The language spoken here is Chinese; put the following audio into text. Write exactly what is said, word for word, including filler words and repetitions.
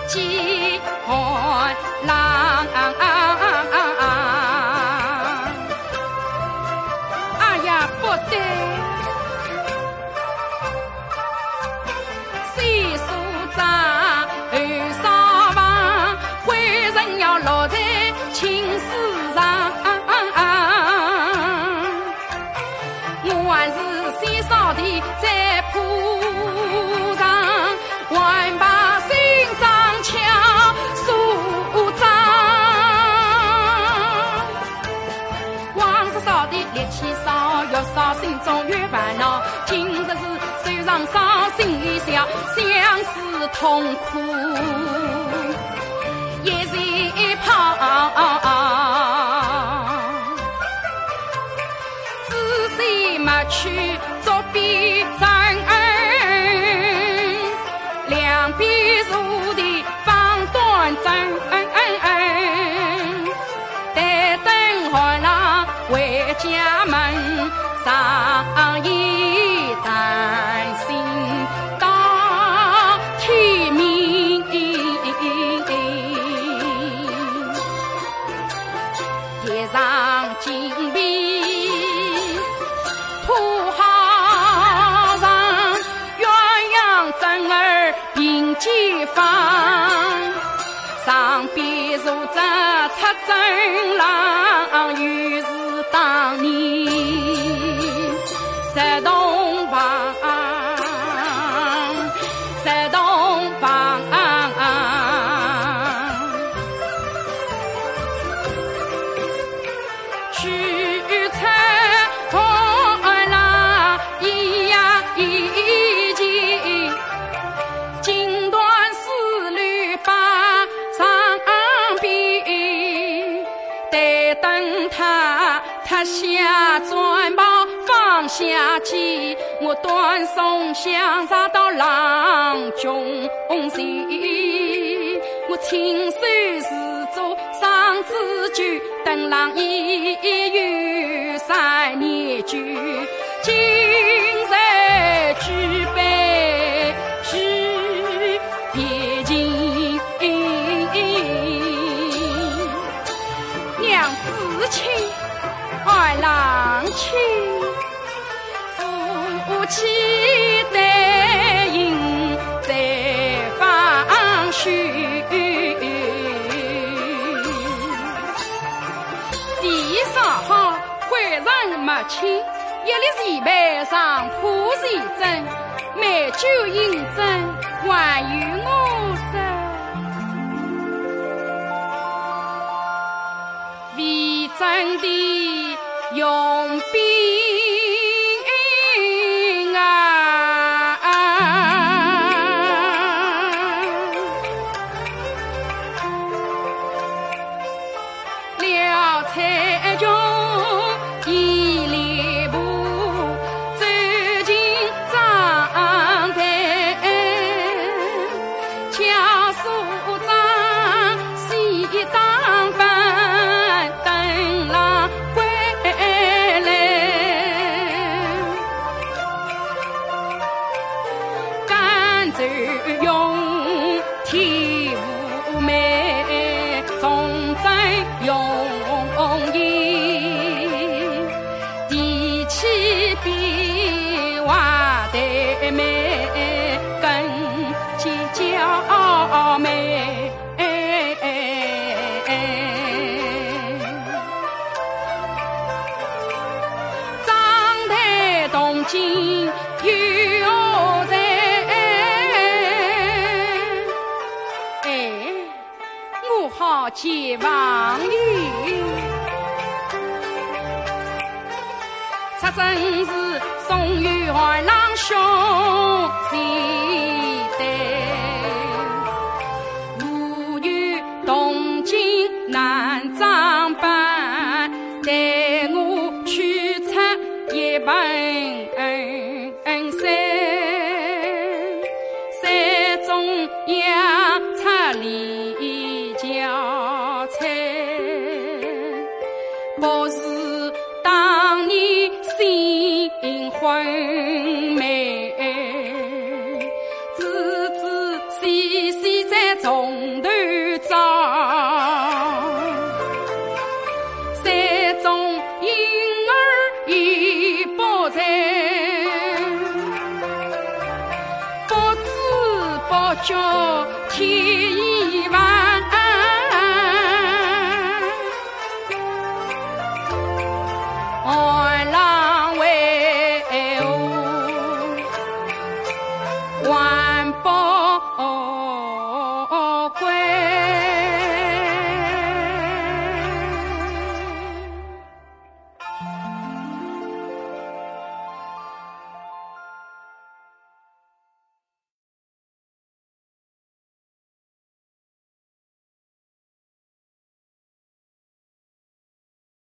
几寒冷。哎呀，不对！岁数长，后少房，为人要落在青史上。我还是先扫地再铺上，还把心脏敲数张。往日扫地力气少，越扫心中越烦恼。今日是手上扫心里笑，相思痛苦一日泡。仔细没去作比真恩，两边坐地放端正。待等寒冷回家门，上衣担心到天明。贴上金币铺好上，鸳鸯针儿并肩放，上边坐着出征郎，于是当年石洞房，石洞房。去出寒冷咿呀咿叽，锦缎丝缕把上边，待等他他下转包放下机，我端送香茶到郎中前，我亲手自做上子酒，等郎一月三年酒，今日举杯举别情，娘子情爱郎情，夫妻对饮再放许。地上好会人没亲，一粒石板上铺石针，美酒饮针还与我针，为真的用兵才中一里步走进帐台，叫署长细当班，等郎归来。甘州用天无美，从真用地气比话得美，更计较美。张台东京有何在？哎，我好结王爷。他真是宋玉儿郎兄弟的，无有东京南张班，带我去出一本山，山中央出里。